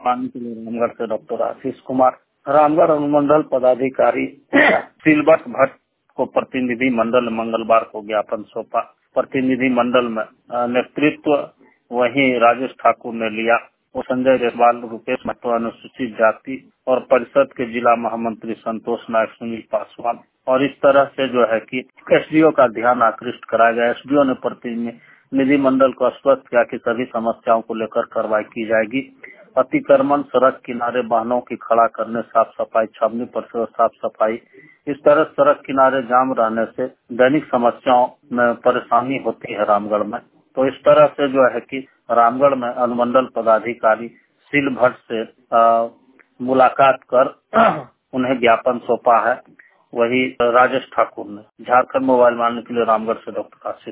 पानी के लिए रामगढ़ से डॉक्टर आशीष कुमार। रामगढ़ अनुमंडल पदाधिकारी सिलबट भट्ट को प्रतिनिधि मंडल मंगलवार को ज्ञापन सौंपा। प्रतिनिधि मंडल में नेतृत्व वहीं राजेश ठाकुर ने लिया। वो संजय जयसवाल, रुपेश महतो, अनुसूचित जाति और परिषद के जिला महामंत्री संतोष नायक, सुनील पासवान। और इस तरह से जो है कि एसडीओ का ध्यान आकृष्ट कराया गया। एसडीओ ने प्रतिनिधि मंडल को आश्वस्त किया कि सभी समस्याओं को लेकर कार्रवाई की जाएगी। अतिक्रमण, सड़क किनारे वाहनों की खड़ा करने, साफ सफाई, छावनी परिसर साफ सफाई, इस तरह सड़क किनारे जाम रहने से दैनिक समस्याओं में परेशानी होती है रामगढ़ में। तो इस तरह से जो है कि रामगढ़ में अनुमंडल पदाधिकारी सिल भट्ट से मुलाकात कर उन्हें ज्ञापन सौंपा है। वही राजेश ठाकुर ने। झारखंड मोबाइल मानने के लिए रामगढ़ से डॉक्टर आशीष।